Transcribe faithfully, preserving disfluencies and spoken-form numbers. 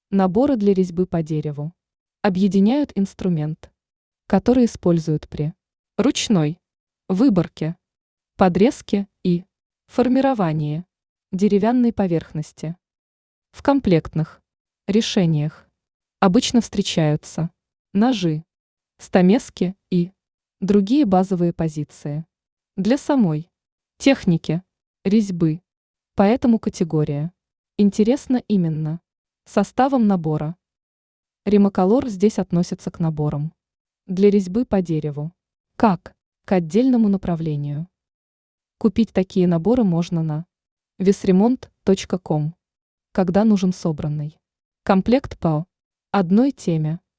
Наборы для резьбы по дереву объединяют инструмент, который используют при ручной выборке, подрезке и формировании деревянной поверхности. В комплектных решениях обычно встречаются ножи, стамески и другие базовые позиции. Для самой техники резьбы, поэтому категория интересна именно составом набора. Римоколор здесь относится к наборам для резьбы по дереву, как к отдельному направлению. Купить такие наборы можно на весремонт точка ком, когда нужен собранный комплект по одной теме.